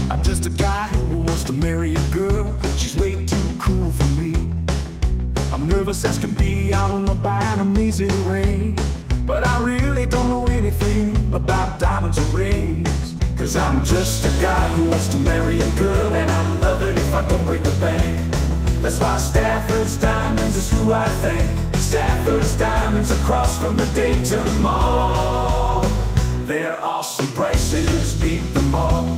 I'm just a guy who wants to marry a girl. She's way too cool for me. I'm nervous as can be out on the by an amazing rain, but I really don't know anything about diamonds or rings. Cause I'm just a guy who wants to marry a girl, and I'll love it if I don't break the bank. That's why Stafford's Diamonds is who I thank. Stafford's Diamonds across from the Dayton Mall. Their awesome prices beat them all.